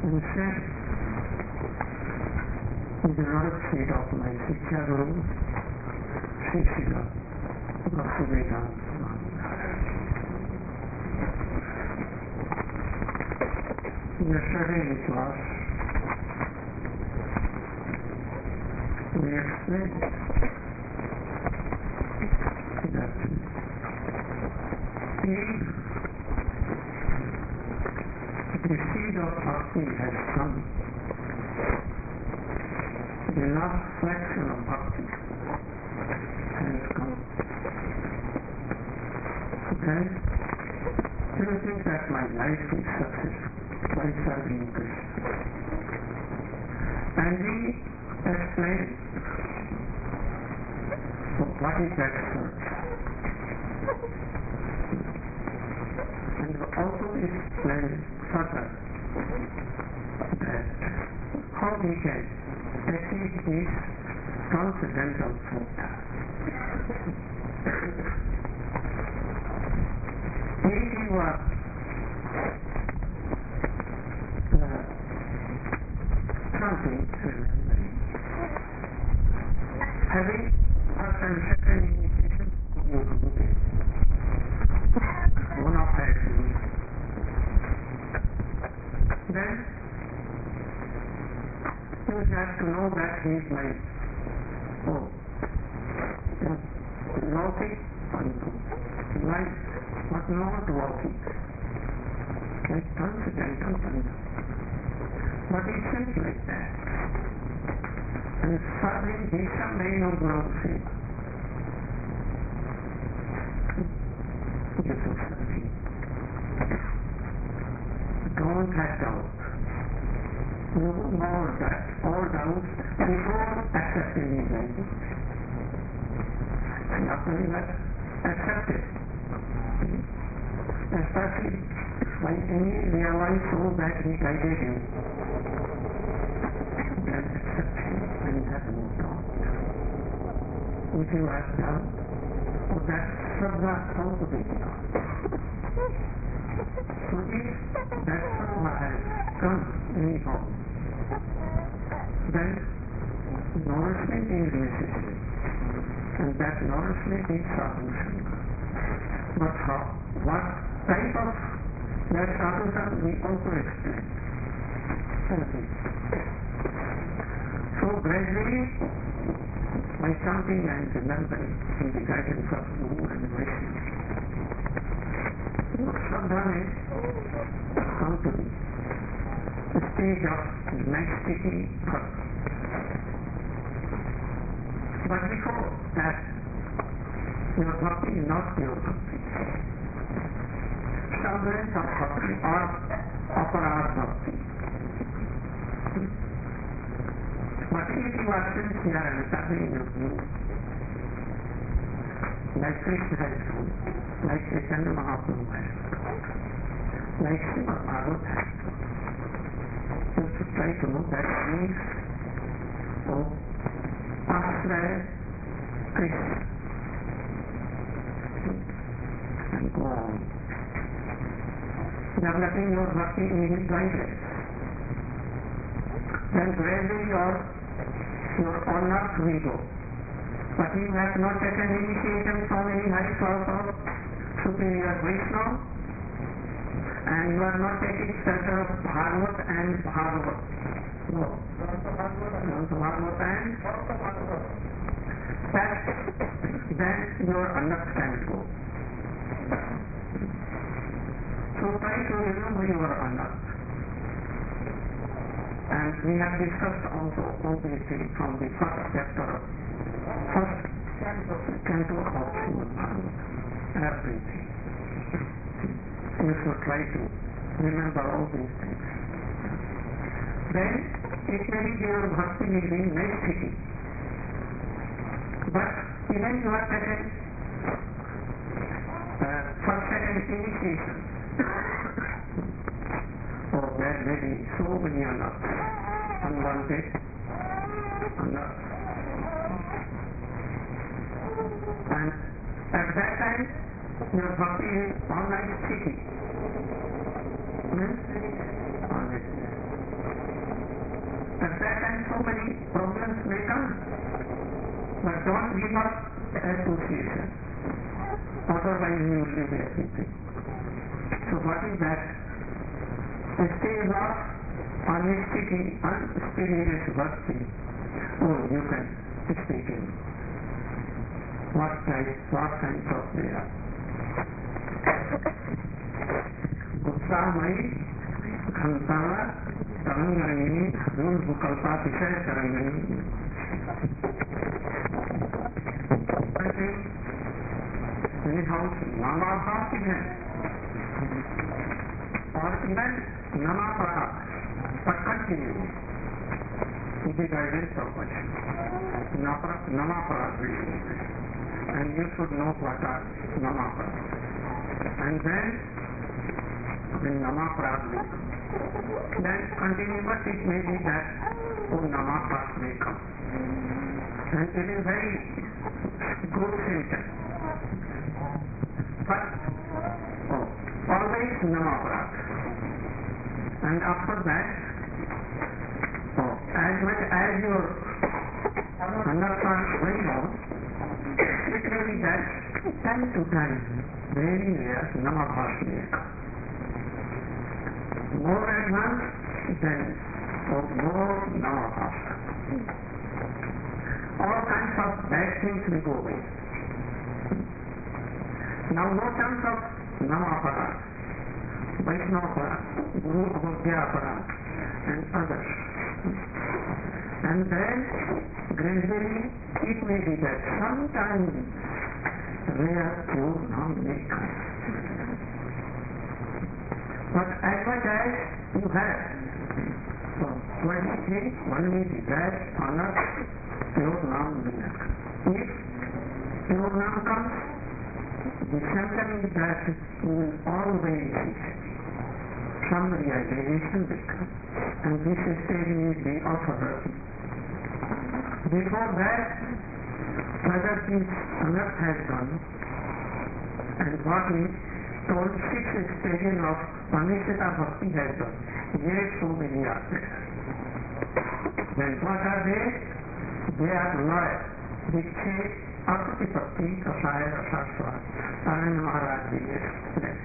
and said, in the right state of my Shiksha Guru, Sri Srila Bhaktivedanta Swami Maharaj. Yesterday in class, we explained that the seed of bhakti has come, the last fraction of bhakti has come. Okay? Do you think that my life is successful by serving Krishna? And we explained what is that search. And also explained further that how we can achieve this transcendental truth. If you are something having first and second initiation, you do it. One of that is then you have to know that he is my logic life, but not walking. Like transcendental concept. But it seems like that. And serving Disha main of Guru Seva. This is serving. Don't have doubt. No more that, all doubts before accepting his language. And after that, accept it. Especially when any realized soul that he guided you. Then accept him and have no doubt. If you have doubt, that Shraddha also be done. So if that Shraddha has come anyhow, then nourishment is necessary. And that nourishment is sadhu-sangha. But how? What type of that sadhu-sangha we also explain. So gradually, by chanting and remembering in the guidance of Guru and Vaishnava, Shraddha may come to the stage of necessity. But before that, your bhakti is not pure bhakti. Some branch of bhakti or aparad bhakti. But if you are sincere and serving your Guru, like Krishna has done, like Chaitanya Mahaprabhu has done, like Srimad Bhagavatam has done, you should try to know that means Ashraya Krishna and go on. Developing your bhakti in his guidance. Then gradually your honor will go. But you have not taken initiation from any high class of superior Vaishnava, and you are not taking shelter of Bhagavat and Bhagavat. No. Bhagavat and that, then your understanding go. So try to remember your honor. And we have discussed also all these things from the first chapter of first canto of Srimad Bhagavatam. Everything. You should try to remember all these things. Then it may be your bhakti will be necessity. But even you are taken first second initiation. Oh, there may be so many unwanted, and at that time your bhakti is online sticky. problems may come, but don't give up association. Otherwise you will lose everything. So what is that? The stage of unexperienced working. Oh, you can speak in what kinds of they are. उत्साहमयी घंटाला तरंगणी धूल विकल्पातिशय तरंगणी नामाभास है और even नमापरा पर continue the guidance of Vaishnava. Namaparas and you should know what are Namaparas. And then when Namaparas will come, then continuous it may be that Namaparas may come. And it is very good symptom. But always Namaparas. And after that, as much as your understand very well, it may be that time to time, very rare Namapas may come. More advanced, then more Namapas. All kinds of bad things will go away. Now no terms of Namaparas, Vaishnavaparas, Guru Abhagyaparas, and others. And then gradually it may be that sometimes rare pure non may come. But as much as you have, so 23, one may desire honor, pure non will not come. If pure non comes, the symptom is that you will always some realization will come. And this stage is the offerer. Before that, whether this unearth has done, and what we told 6 stages of Panishita Bhakti has done, yet so many are there. Then what are they? They are loyal. Dikshe, Apatipatti, Kasaya, Rasasva, and Maharaj is there.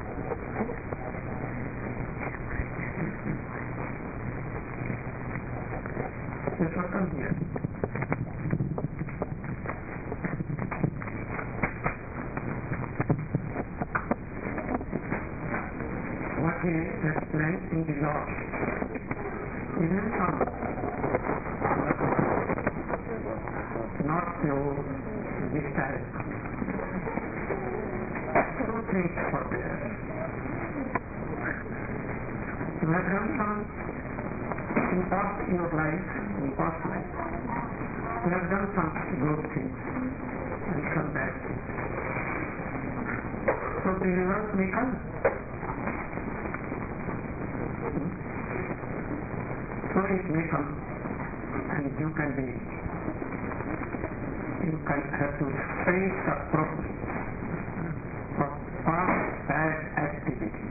This will come here. What he explained in the law. Even some not pure this time. Two things for there. You have done some in your life, in past life. You have done some good things and some bad things. So the result may come. So it may come and you can have to face the problem of past bad activity.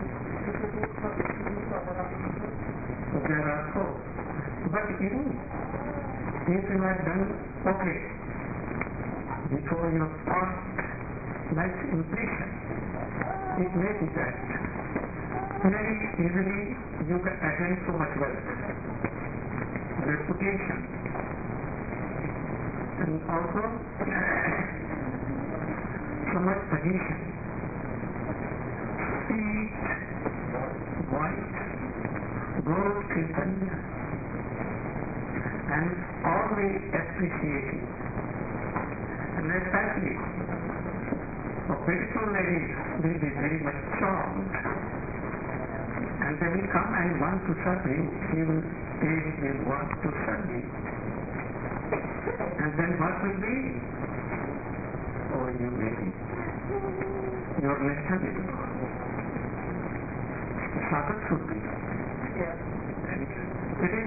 So there are so. But even if you have done okay before your past life impression, it may be that very easily you can attain so much wealth, reputation, and also so much position, sweet, white, gold Chaitanya, and always appreciating. And especially for beautiful ladies will be very much charmed. And they will come and want to serve you. They will want to serve you. And then what will be? Oh, you may be. Your lesson will go. Sagat should be. And it is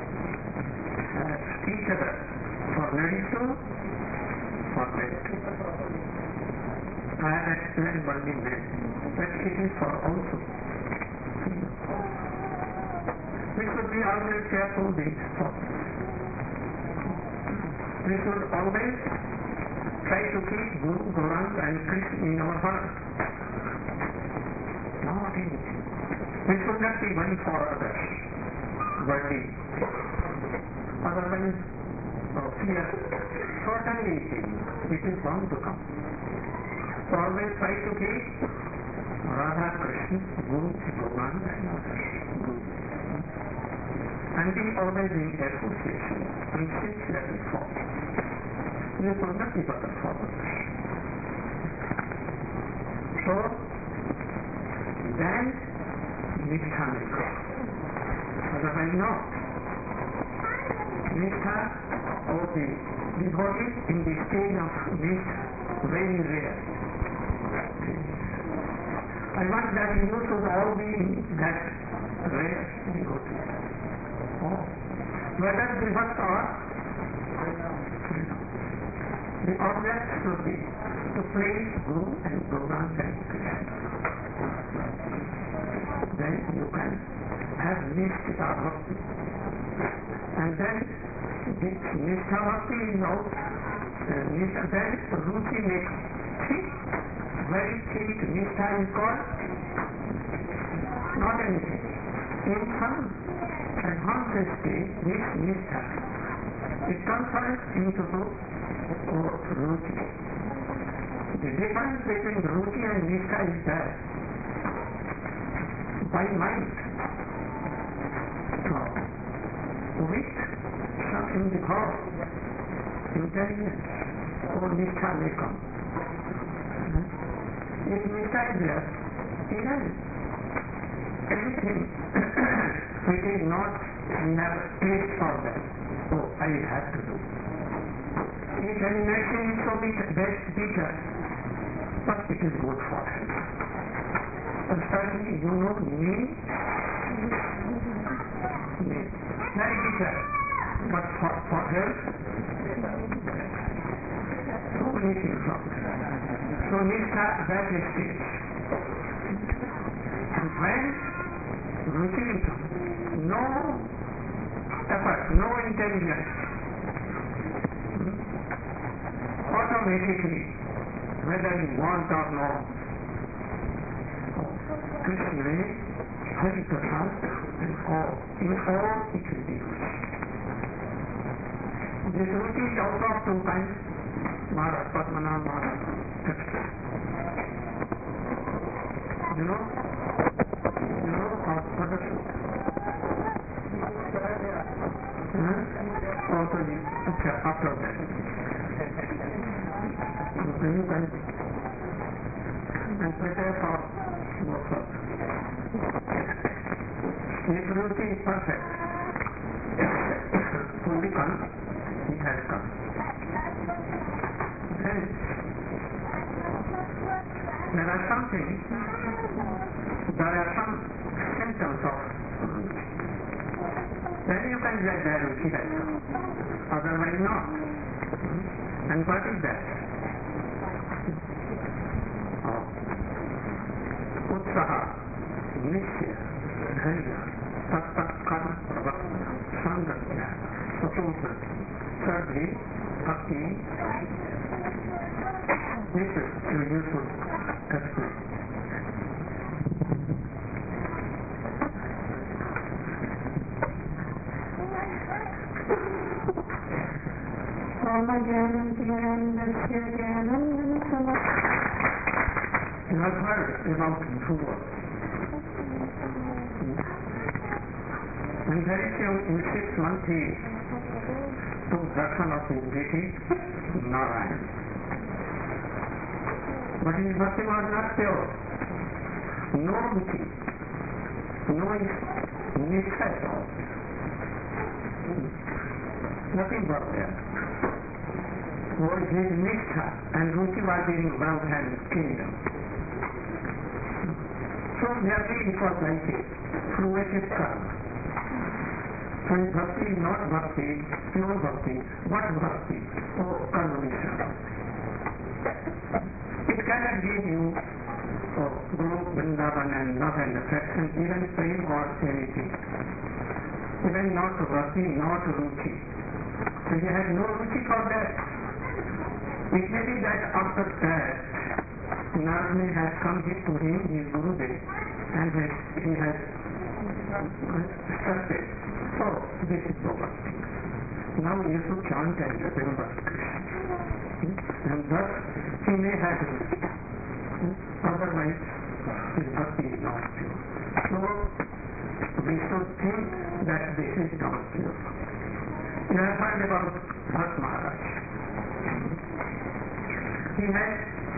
each other for ladies too, for men too. I have explained only men, but it is for also. We should be always careful with thoughts. We should always try to keep Guru, Gauranga and Krishna in our heart. Not anything. We should not be one for others, worthy. Otherwise, fear certainly it is bound to come. So always try to keep Radha, Krishna, Guru, Gauranga and others. And be always in association and sincerely follow. You should not be but a follower. So, then Nishtha will come. Otherwise not. Nishtha or the devotee in the stage of Nishtha, very rare. I want that you should all be in that rare devotee. Whether Vibhakta or the object should be to praise Guru and Gauranga and Krishna. Then you can have Nishtha Bhakti. And then this Nishtha Bhakti is out. Then Ruchi makes thick, very thick Nishtha is called not anything. In some advanced stage, this Nishtha, it converts into Ruchi. The difference between Ruchi and Nishtha is that by mind, with some in the heart, intelligence, or Nishtha may come. If Nishtha is there, even everything which is not never taste for that, so I will have to do. If any medicine is so bitter, but it is good for health. And certainly you know me, very bitter, but for health, so many things from that. So Nishtha, that is stage. And when Ruchi will come, no effort, no intelligence, automatically, whether you want or not, Krishna will Hari Prasad and all, in all it will be Ruchi. This Ruchi is out of two kinds, Maharaj, Padmanabh Maharaj, etc. You know of other food. Also, after that. You can prepare for more further. If Ruchi is perfect, fully come, it has come. Then there are some things, there are some symptoms of Ruchi. Then you can get that Ruchi has come. Otherwise not. And what is that? Utsaha, Nishya, Dharya, Tattva, Pravatna, Sangatya, Satomati, Sadhi, Bhakti. This is your useful explain. You have heard about two words. And very soon in 6 months he took darshan of his deity, Narayan. But his bhakti was not pure. No Ruchi, no Nishtha at all. Nothing but there. Was his Nishtha and Ruchi was in Brahma's kingdom. So therefore it was like it, fruitive karma. And bhakti is not bhakti, pure bhakti, but bhakti, or karma Vishnu. It cannot give you Guru, Vrindavan and love and affection, even fame or anything. Even not bhakti, not Ruchi. So he had no ruchi for that. It may be that after that, Narad has come to him, his Gurudev, and he has started. So, this is the first thing. Now you should chant and remember Krishna. And thus, he may have ruchi. Otherwise, his bhakti is not pure. So, we should think that this is not pure. You have heard about Bharat Maharaj. He had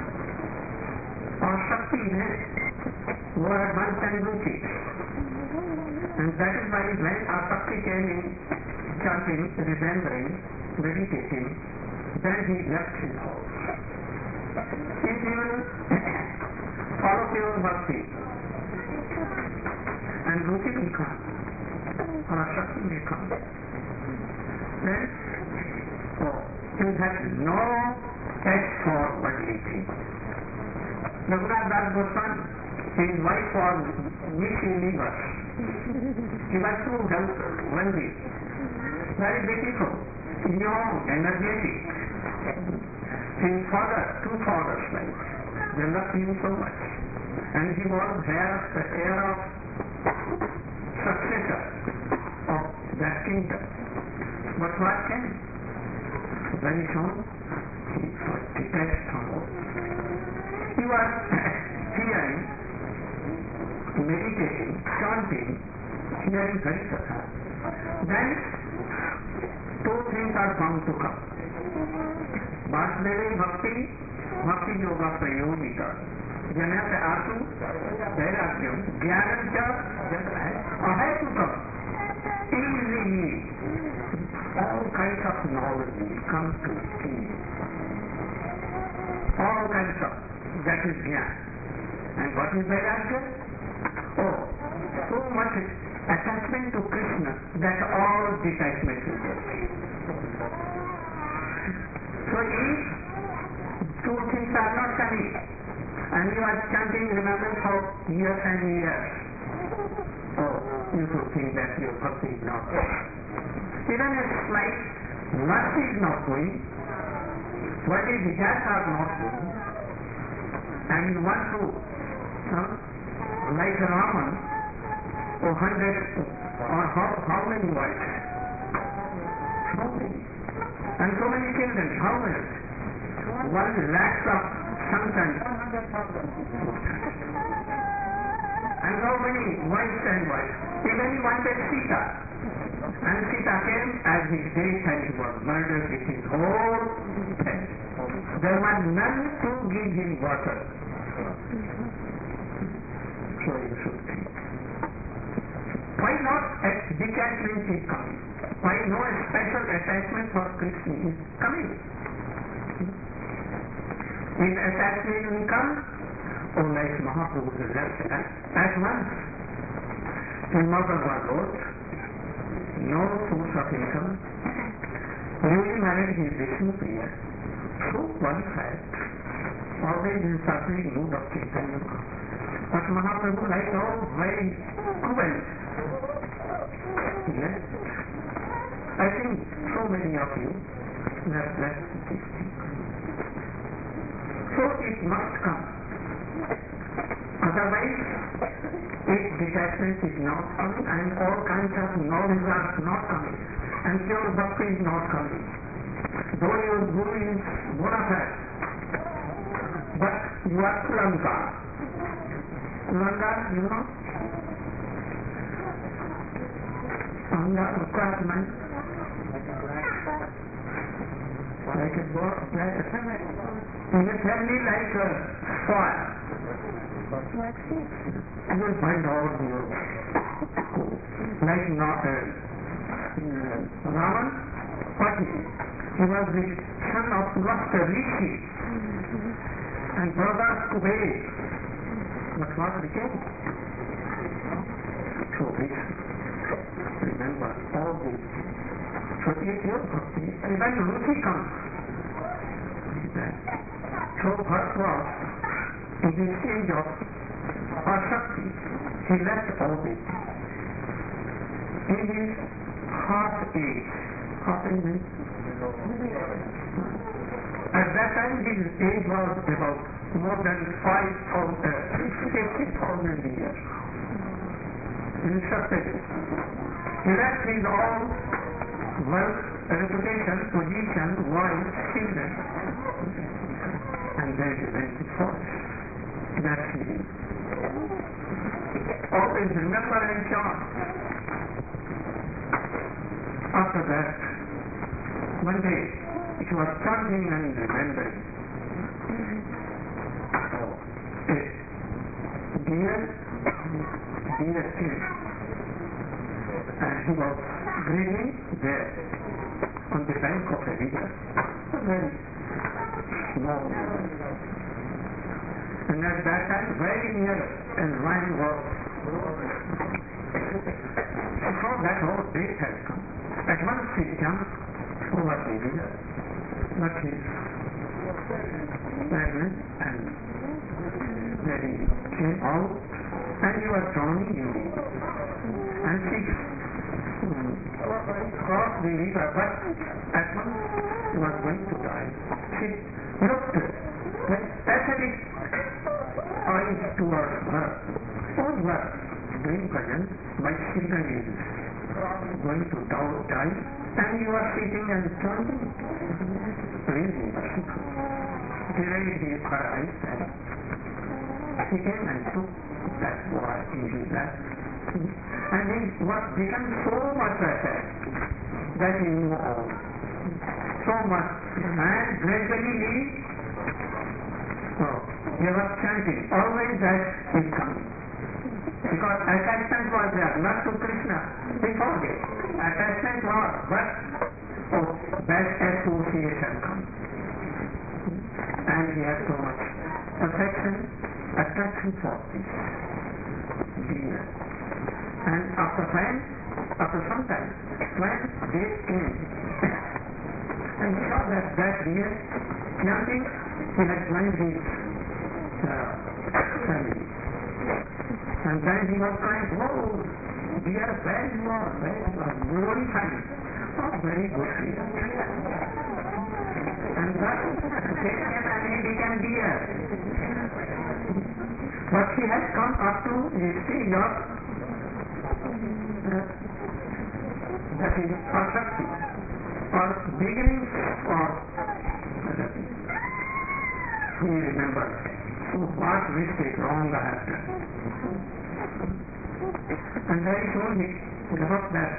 Shakti in it, who had one time ruchi. And that is why when Shakti came in chanting, remembering, meditating, then he left his house. If you will follow pure bhakti, and ruchi will come, or Shakti will come, then you have no taste for worldly things. Raghunath Das Goswami, his wife was weak in liver. She was too healthy, very beautiful, young, energetic. His father, two fathers, like, they loved him so much. And he was the heir of successor of that kingdom. But what came? Very soon, he was detached from all. He was hearing, meditating, chanting, hearing Harikatha. Then, two things are bound to come. Vasudeva Bhakti, Bhakti Yoga Prayogika. Janata Atu, Vairagyam, Jnanam Ahayatutam. Easily, all kinds of knowledge come to him. All kinds of, that is Jnana. And what is Vairagya? So much attachment to Krishna that all detachment is there. So if two things are not coming, and you are chanting remembrance for years and years, you should think that your bhakti is not there. Even a slight lust is not going, worldly desires are not going, and you want to, like Raman, 100 or how many wives? So many. And so many children, how many? 1 lakh of sons and so many wives and wives. Even he wanted Sita. And Sita came as his death and he was murdered with his whole head. There was none to give him water. So you should think. Why not detachment is coming? Why no special attachment for Krishna is coming? If attachment will come, like Mahaprabhu results at once. His mother was old, no source of income, newly married his Vishnu Priya, so qualified, always in suffering mood of Chaitanya. But Mahaprabhu, like all very cruel, yes. I think so many of you have left this thing. So it must come. Otherwise, if detachment is not coming and all kinds of knowledge are not coming and pure bhakti is not coming, though your guru is bona fide, but you are Kulanga. Kulanga, you know? Kulanga, requirement. Like a boy, like a family. In a family like a soil. You will find out your like not Ravan, what is it? He was the son of Master Rishi and brother to Vedi. But what became? So we remember all these. So if your bhakti, and when Ruchi comes, so Bharat was in the stage of Shakti, he left all this. In his half age, Hopping means? At that time his age was about more than 50,000 years. Instructed. He left his own wealth, reputation, position, wife, children, and then he went to forest. That's it. Always remember and chant. After that, one day, it was chanting and remembering. A deer came, and he was grazing there on the bank of a river, a very small river. And at that time, very near a lion was. So that whole day had come. At once he jumped over the river, but his parents and very came out, and he was drowning in the river. And she crossed the river, but at once he was going to die. She looked with pathetic eyes towards her. All were doing present, my children is going to die, and you are sitting and chanting, praising the Shiva. She raised her eyes and she came and took that boy in his lap. And he was become so much attached that he knew all. So much. And gradually he was chanting, always that is coming. Because attachment was there, not to Krishna. He forget. Attachment was, but bad association comes. And he has so much attraction for this deer. And after some time, when they came, and he saw that deer chanting, he had joined his family. And then he was crying, oh, dear, where you are, very fine. Oh, very good deer. And thus, and he became deer. But he has come up to the stage of that is asakti, or beginning of he remembers what mistake wrong I have done. And very soon he developed that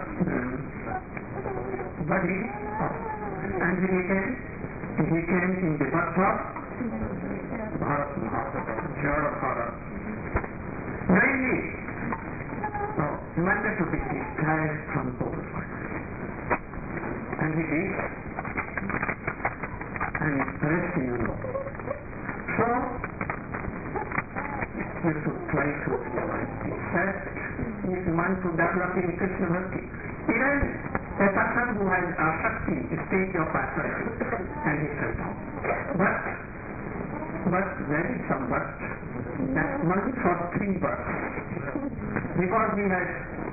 body and he came in the birth of Bharat Mahapurusha. Mainly, he wanted to be discharged from both sides. And he did, and rest you know. So, you should try to realize this. First, if you want to develop in Krishna Bhakti, even a person who has asakti, stage of asakti, and he says no. But there is some birth. That's only for 3 births. Because he has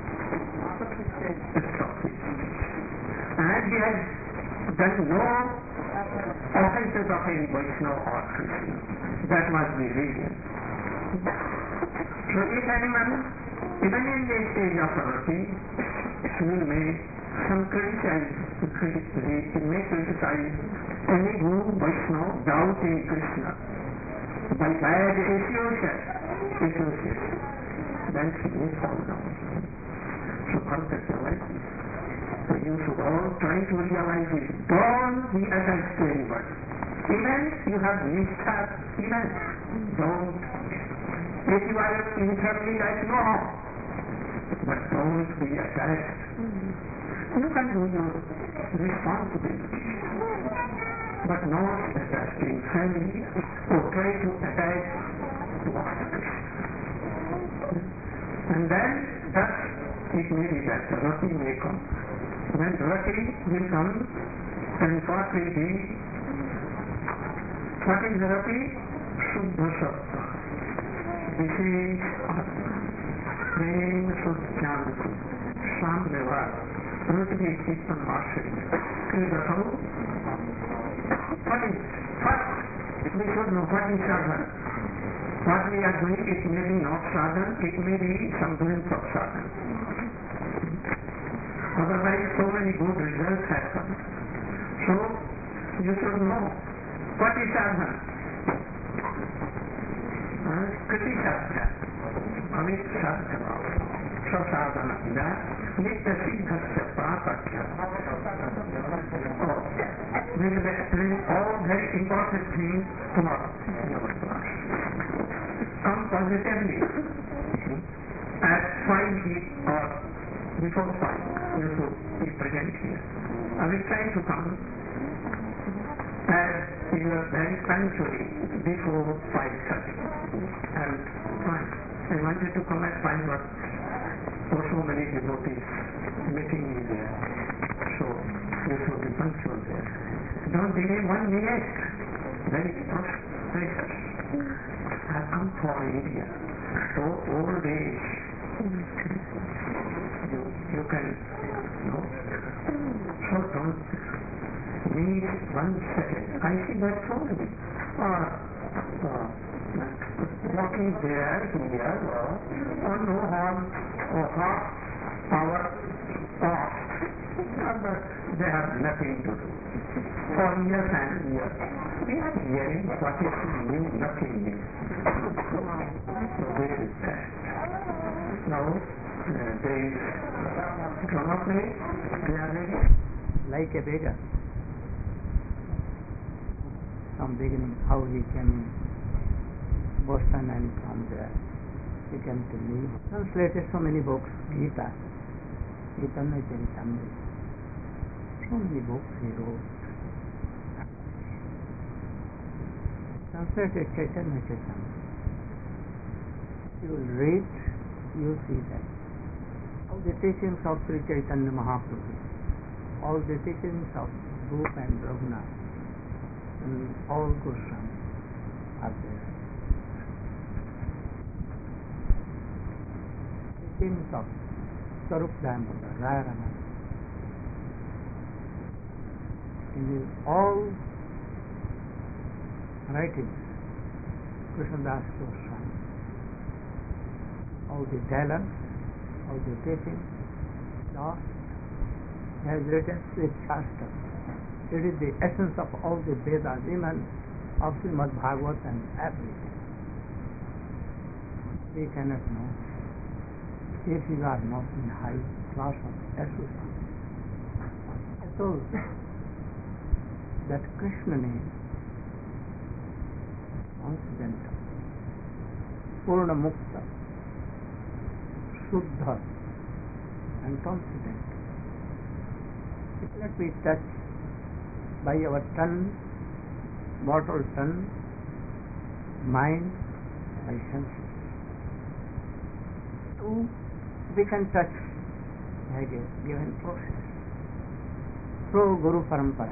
stopped it. And he has done no offenses of any Vaishnava or Krishna. That must be real. So if anyone, even in the stage of bhakti, will make some criticize any Guru Vaishnava doubt in Krishna by bad association, then she will fall down. So concept like this. So you should all try to realize this. Don't be attached to anybody. Even you have nistha, even don't. If you are in family life, no harm. But don't be attached. You can do your responsibility. But not attached in family or try to attach to others. And then thus it may be that Rati may come. When Rati will come, then what will be? What is Rati? Shuddha Sattva. This is Atma. Prem Suchanti. Samdeva. Rotary keeps on marshalling. What is first? We should know what is sadhana. What we are doing, it may be not sadhana, it may be some glimpse of sadhana. Otherwise, so many good results have come. So, you should know what is sadhana. Kriti sadhana, amit sadhana, sasadhana, nitya siddhasya prapatya. We will explain all very important things tomorrow in our class. Come positively at 5 or before 5, you should be present here. I will try to come as you are very punctually before 5:30. And fine. I wanted to come at 5, but for so many devotees meeting me there. So you should be punctual there. Don't delay 1 minute. Very precious. I have come for India. So old age. You can know. So don't need 1 second. I see that so many walking there, here, or no harm or half hour off. But they have nothing to do. For years and years, we are hearing what is new, nothing new. So this is that. Now, there is drama play. They are ready. Like a beggar. From beginning, how he came in Boston and from there he came to me. Translated so many books, Gita, Chaitanya Charitamrita. So many books he wrote. Translated Chaitanya Charitamrita. You will read, you will see that. All the teachings of Sri Chaitanya Mahaprabhu, all the teachings of Rup and Raghunath, and all Goswami are there. Teachings of Sarup Damodar, Raya Raman. In his all writings, Krishnadas Goswami, all the dialogues, all the teachings, last, he has written with Shastra. It is the essence of all the Vedas, even of Srimad Bhagavad and everything. We cannot know if you are not in high class of association. I told that Krishna name, transcendental, Purna Mukta, Shuddha, and transcendental. It cannot be touched by our tongue, mortal tongue, mind, by senses. So we can touch like a given process. Through Guru Parampara,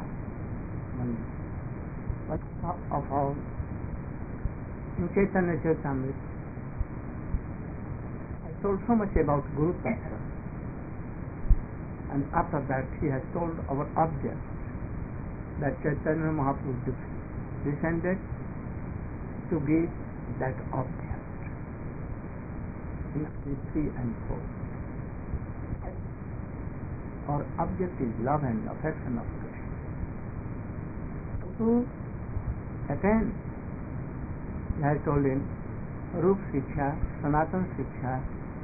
but top of all, in Chaitanya Charitamrita, I told so much about Guru Tattva, and after that he has told our object, that Chaitanya Mahaprabhu descended to give that object in 3 and 4. Our object is love and affection of Krishna. To attain, I told him, Rup Shiksha, Sanatan Shiksha,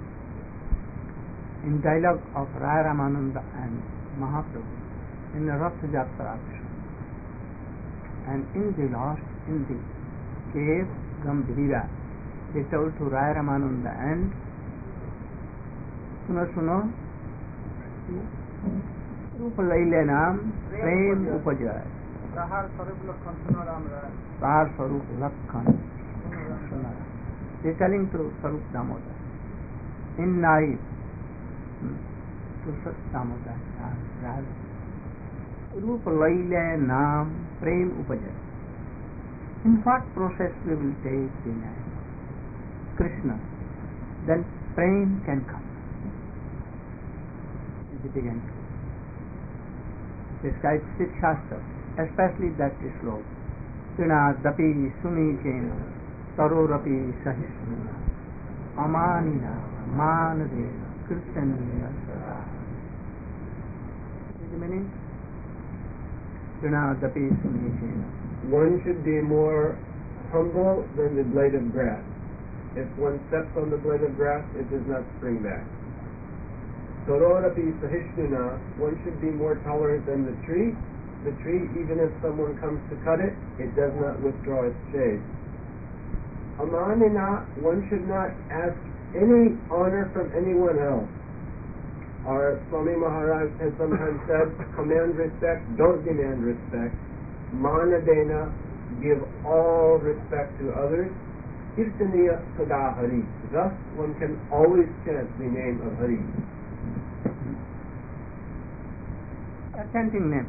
in dialogue of Raya Ramananda and Mahaprabhu in the Rath Yatra. And in the last, in the cave Gambhira, they told to Raya Ramananda and Suno Rup Laile Naam Prem Upajay Prahar Sarup Lakhan Sunaram. They telling to Sarup Damodar in night to Sat Damodar Rup Laile Naam Prem Upajay. In what process we will take the name Krishna, then Prem can come. It began to describes Siddh Shastra, especially that sloka. Dapi sunichena tarorapi sahisnuna amanina manadena kirtanina sada. What is the meaning? Dapi sunichena. One should be more humble than the blade of grass. If one steps on the blade of grass, it does not spring back. Tororapi sahishnuna, one should be more tolerant than the tree. The tree, even if someone comes to cut it, it does not withdraw its shade. Amanina, one should not ask any honor from anyone else. Our Swami Maharaj has sometimes said, command respect, don't demand respect. Manadena, give all respect to others. Kirtaniya Sada Hari. Thus, one can always chant the name of Hari. A chanting name.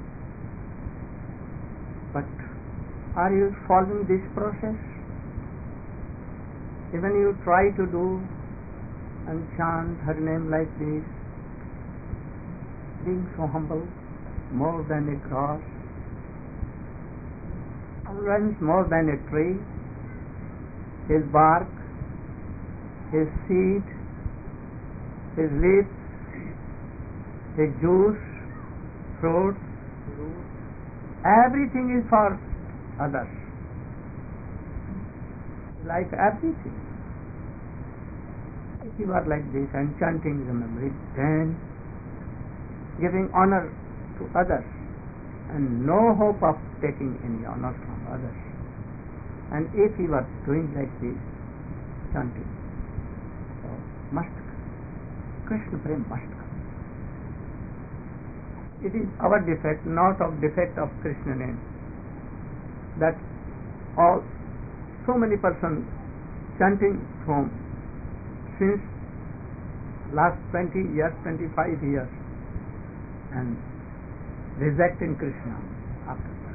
But are you following this process? Even you try to do and chant her name like this, being so humble, more than a grass, sometimes more than a tree, his bark, his seed, his leaves, his juice, fruits, everything is for others. Like everything. If you are like this and chanting the memory, then giving honor to others and no hope of taking any honor from others. And if you are doing like this, chanting, so must come. Krishna Prem must come. It is our defect, not of defect of Krishna name, that all so many persons chanting from since last 20 years, 25 years, and rejecting Krishna after that.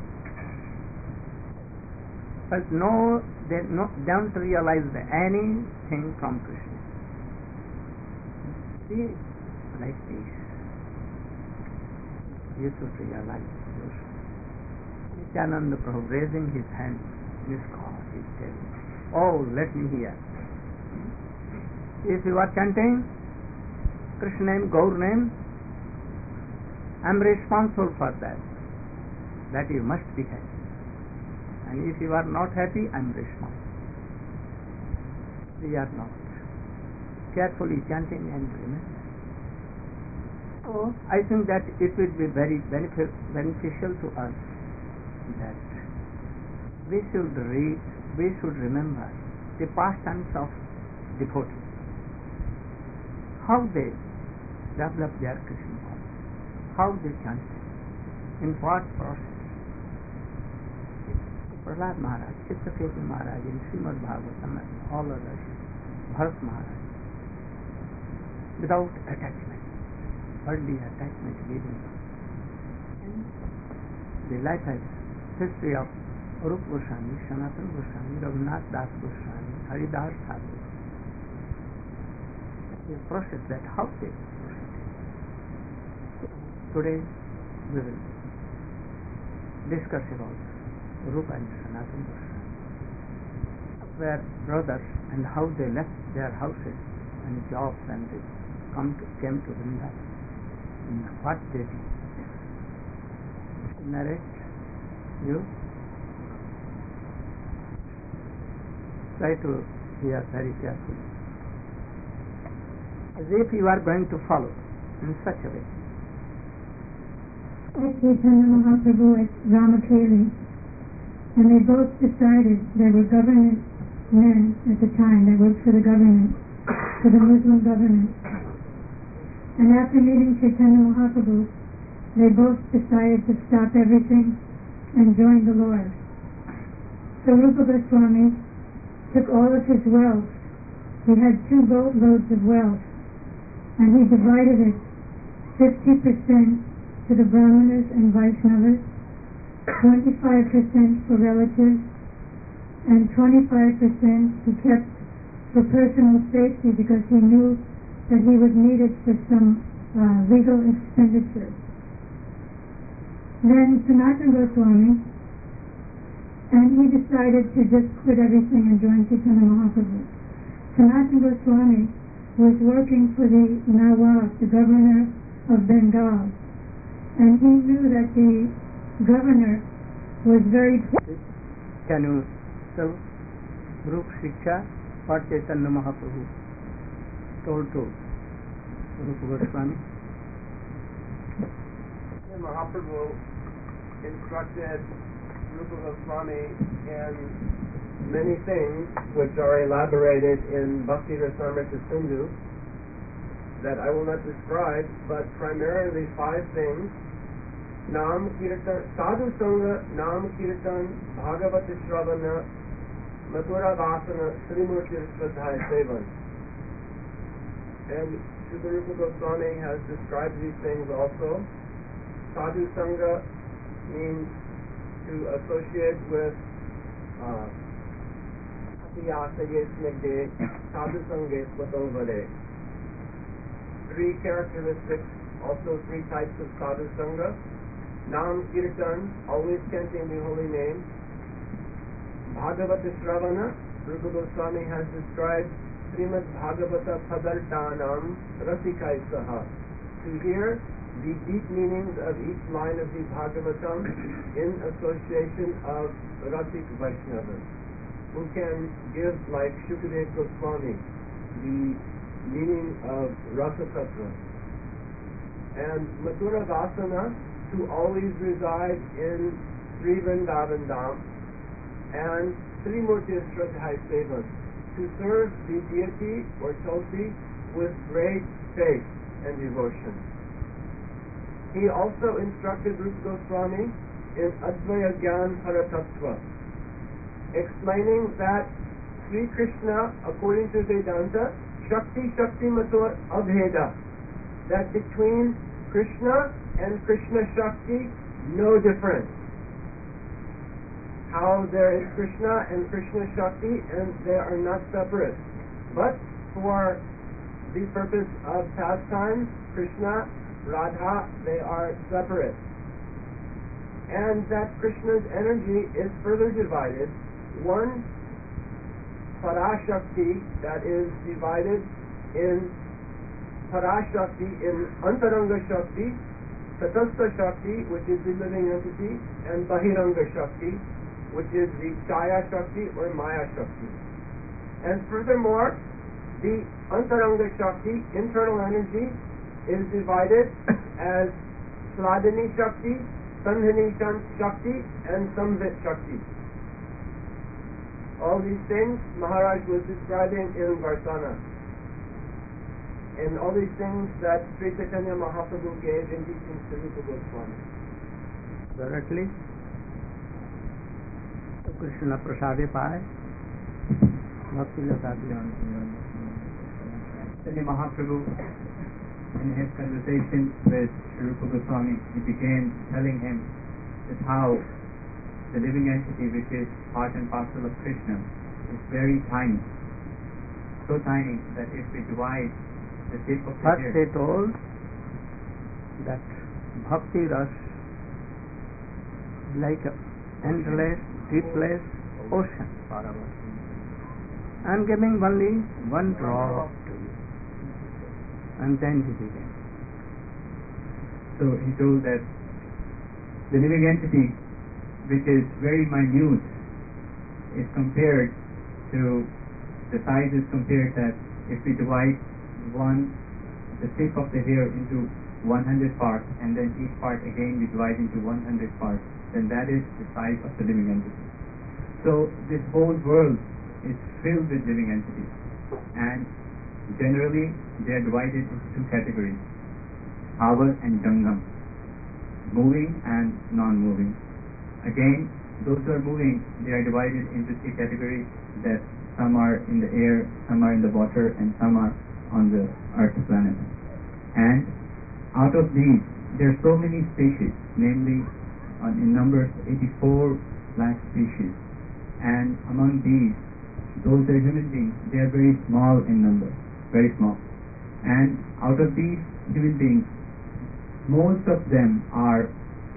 But they don't realize anything from Krishna. See, like this, you should realize this. Nityananda Prabhu raising his hand in his cause, he is telling, oh, let me hear. If you are chanting Krishna name, Gaur name, I am responsible for that. That you must be happy. And if you are not happy, I am responsible. We are not. Carefully chanting and remember. So, I think that it will be very beneficial to us that we should read, we should remember the pastimes of devotees. How they develop their Krishna consciousness, how they chant, in what process. Prahlad Maharaj, Chitraketu Maharaj, in Srimad Bhagavatam, and all others, Bharat Maharaj, without attachment, worldly attachment giving. And the life history of Rupa Goswami, Sanatana Goswami, Raghunath Das Goswami, Haridas Thakur, the process that how they proceed. Today we will discuss about Rupa and Sanatana Goswami, where brothers and how they left their houses and jobs and they came to Vrindavan and what they did. Narrate you. Try to hear very carefully, as if you are going to follow in such a way. Chaitanya Mahaprabhu at Ramakeli, and they both decided, they were government men at the time, they worked for the government, for the Muslim government. And after meeting Chaitanya Mahaprabhu, they both decided to stop everything and join the Lord. So Rupa Goswami took all of his wealth. He had 2 boatloads of wealth, and he divided it 50% to the Brahmanas and Vaishnavas, 25% for relatives, and 25% he kept for personal safety because he knew that he would need it for some legal expenditure. then Sanatana Goswami, and he decided to just quit everything and join Chaitanya Mahaprabhu. Sanatana Goswami was working for the Nawab, the governor of Bengal, and he knew that the governor was very... Can you tell group Shiksha what Chaitanya Mahaprabhu told to Rupa Goswami? Mahaprabhu instructed Rupa Goswami in many things which are elaborated in Bhakti Rasamrita Sindhu that I will not describe, but primarily 5 things: Nam Kirtan, Sadhu Sangha, Nam Kirtan, Bhagavata Shravana, Mathura Vasana, Srimurti Shraddhaya Sevan. And Srila Rupa Goswami has described these things also. Sadhu Sangha means to associate with Sadhu Sangha Svatovare. 3 characteristics, also 3 types of Sadhu Sangha. Nam Kirtan, always chanting the holy name. Bhagavata Shravana, Rupa Goswami has described Srimad Bhagavata Padartanam Rasikaisaha, to hear the deep meanings of each line of the Bhagavatam in association of Rasik Vaishnavas, who can give, like Shukadeva Goswami, the meaning of Rasa Tattva. And Mathura Vasana, to always reside in Sri Vrindavan Dham, and Srimurti Shraddhaya Sevan, to serve the deity or Tulsi with great faith and devotion. He also instructed Rupa Goswami in Advaya Gyan Paratattva, explaining that Sri Krishna, according to Vedanta, Shakti Shakti Matur Abheda, that between Krishna and Krishna Shakti, no difference. How there is Krishna and Krishna Shakti, and they are not separate. But for the purpose of pastime, Krishna, Radha, they are separate. And that Krishna's energy is further divided. One, Parashakti, that is divided in Parashakti, in Antaranga Shakti, Tatastha Shakti, which is the living entity, and Bahiranga Shakti, which is the Chaya Shakti or Maya Shakti. And furthermore, the Antaranga Shakti, internal energy, is divided as Sladini Shakti, Sandhini Shakti, and Samvit Shakti. All these things Maharaj was describing in Varsana. And all these things that Sri Chaitanya Mahaprabhu gave in teachings to Rupa Goswami. Directly to Krishna Prasade Pai, Bhakti Lata Chaitanya Mahaprabhu, in his conversation with Sri Rupa Goswami, he began telling him that how the living entity, which is part and parcel of Krishna, is very tiny, so tiny that if we divide the tip of the First hair, they told that Bhakti Ras like an endless, deepless ocean for our. I am giving only one drop to you. And then he began. so he told that the living entity, which is very minute, is compared to, the size is compared that if we divide the tip of the hair into 100 parts, and then each part again we divide into 100 parts, then that is the size of the living entity. So this whole world is filled with living entities, and generally they are divided into 2 categories: Avar and Jangam, moving and non-moving. Again, those who are moving, they are divided into 3 categories, that some are in the air, some are in the water, and some are on the earth planet. And out of these, there are so many species, namely in numbers 84 lakh species. And among these, those are human beings, they are very small in number, very small. And out of these human beings, most of them are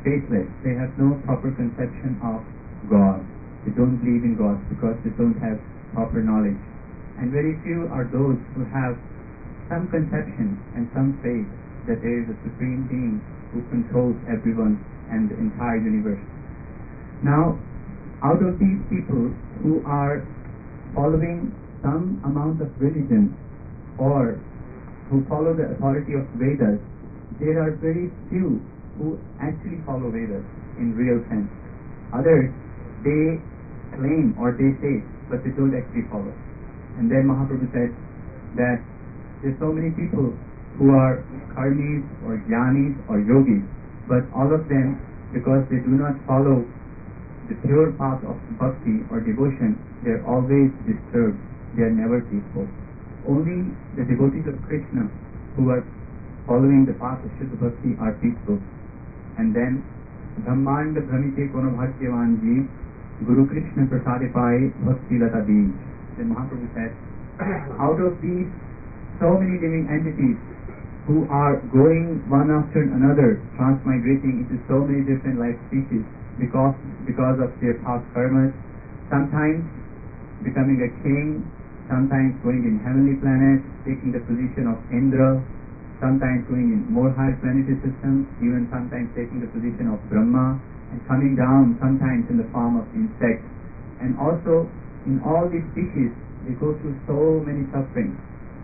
faithless. They have no proper conception of God. They don't believe in God because they don't have proper knowledge. And very few are those who have some conception and some faith that there is a supreme being who controls everyone and the entire universe. Now, out of these people who are following some amount of religion or who follow the authority of Vedas, there are very few who actually follow Vedas in real sense. Others, they claim or they say, but they don't actually follow. And then Mahaprabhu said that there's so many people who are karmis or jnanis or yogis, but all of them, because they do not follow the pure path of bhakti or devotion, they are always disturbed. They are never peaceful. Only the devotees of Krishna who are following the path of Shuddha Bhakti are peaceful. And then Brahmanda Brahmite Kono Bhaktivan Ji Guru Krishna Prasade Pai Bhakti Lata Bij. Then Mahaprabhu said, out of these so many living entities who are going one after another, transmigrating into so many different life species because of their past karmas, sometimes becoming a king, sometimes going in heavenly planets, taking the position of Indra, sometimes going in more higher planetary systems, even sometimes taking the position of Brahma, and coming down sometimes in the form of insects. And also, in all these species, they go through so many sufferings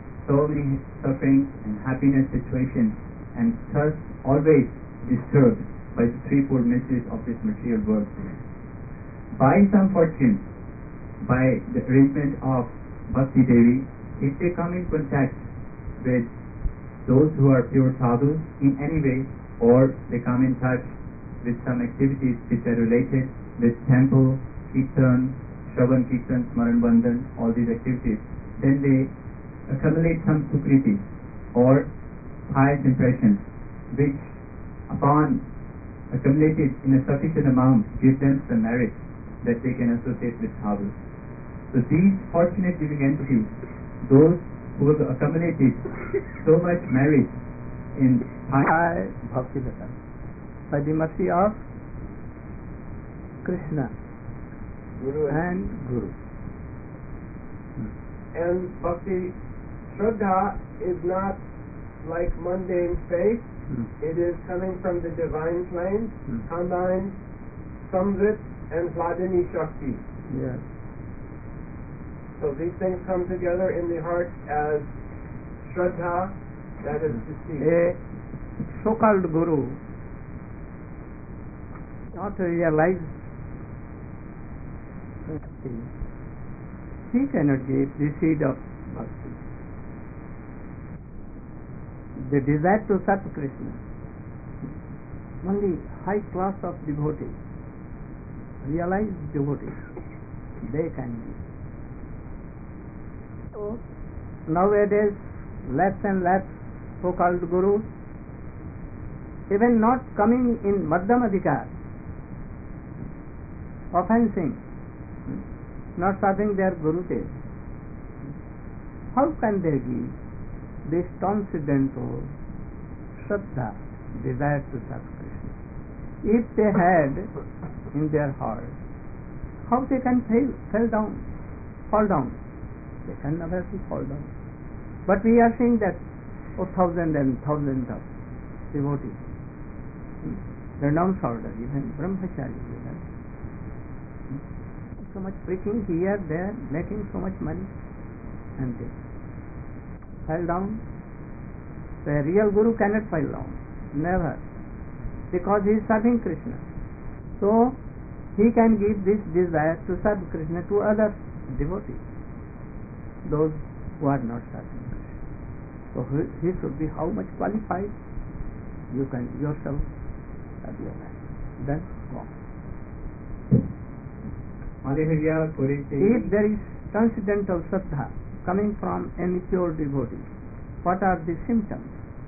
and happiness situations, and thus always disturbed by the threefold miseries of this material world. By some fortune, by the arrangement of Bhakti Devi, if they come in contact with those who are pure sadhus in any way, or they come in touch with some activities which are related with temple, kirtan, Shravan Kirtan, Smaran Bandhan, all these activities, then they accumulate some sukriti or pious impressions, which upon accumulated in a sufficient amount give them the merit that they can associate with sadhus. So these fortunate living entities, those who have accumulated so much merit in by Bhakti-Lata, by the mercy of Krishna Guru and Guru. and Bhakti Shraddha is not like mundane faith. It is coming from the divine plane, combines Samvit and Hladini Shakti. Yes. So these things come together in the heart as Shraddha, that is to see. A so-called Guru not realize bhakti. He cannot give the seed of bhakti. The desire to serve Krishna. Only high class of devotees, realized devotees, they can give. So nowadays, less and less so-called gurus, even not coming in Madhyamadhikar, offensing, not serving their Gurudev. How can they give this transcendental Shraddha, desire to serve Krishna? If they had in their heart, how they can fall down? They can never fall down. But we are seeing that thousands and thousands of devotees, renounced order, even brahmachari, so much preaching here, there, making so much money, and they fell down. The real Guru cannot fall down, never, because he is serving Krishna. So he can give this desire to serve Krishna to other devotees, those who are not serving Krishna. So he should be how much qualified? You can yourself realize. Then go. If there is transcendental Shraddha coming from any pure devotee, what are the symptoms?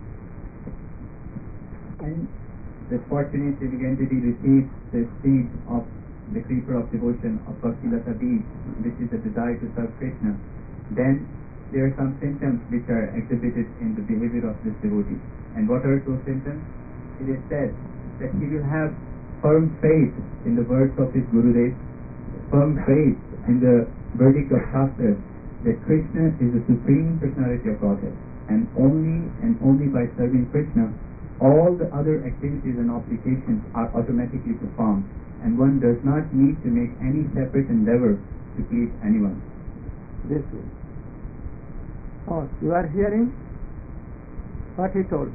And the fortunate living entity receives the seed of the creeper of devotion of Bhakti Lata Bij, which is the desire to serve Krishna. Then there are some symptoms which are exhibited in the behavior of this devotee. And what are those symptoms? It is said that he will have firm faith in the words of his Gurudev, firm faith in the verdict of Shastras, that Krishna is the Supreme Personality of Godhead, and only by serving Krishna, all the other activities and obligations are automatically performed, and one does not need to make any separate endeavor to please anyone. This way. Oh, you are hearing what he told?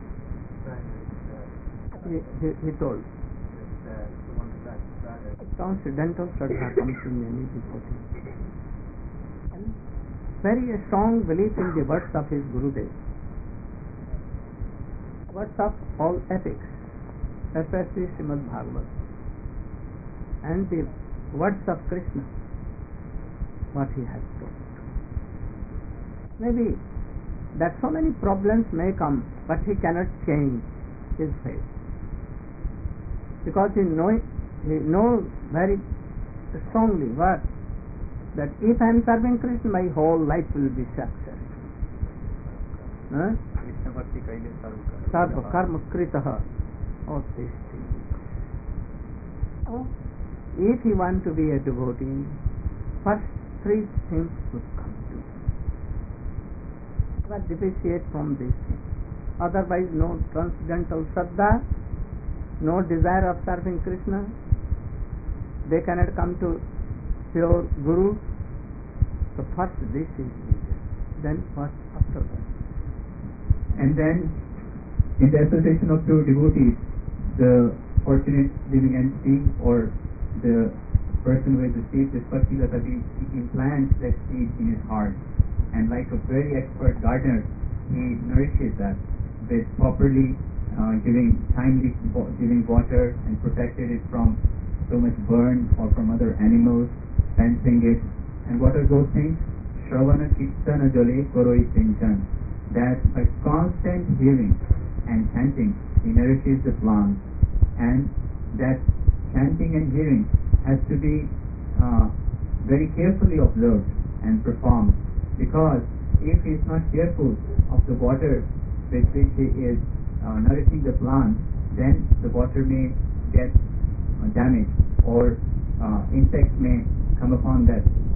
He told. Transcendental Shraddha comes in many devotees. And very strong belief in the words of his Gurudev. Words of all epics, especially Srimad Bhagavad. And the words of Krishna, what he has told. Maybe that so many problems may come, but he cannot change his faith. Because he knows very strongly what? That if I am serving Krishna, my whole life will be successful. Sarva karma kritaha. All these things. So, if you want to be a devotee, first three things would come to you. But differentiate from these things. Otherwise, no transcendental Shraddha, no desire of serving Krishna. They cannot come to pure Guru. So first this is needed. Then what after that? And then, in the association of pure devotees, the fortunate living entity or the person who has received this Bhakti-lata bead, he implants that seed in his heart. And like a very expert gardener, he nourishes that with properly giving water and protected it from so much burn or from other animals, fencing it. And what are those things? Shravana Kirtana Jale Koroi Sinchan. That by constant hearing and chanting, he nourishes the plant. And that chanting and hearing has to be very carefully observed and performed, because if he is not careful of the water with which he is nourishing the plant, then the water may get damaged, or insects may come upon that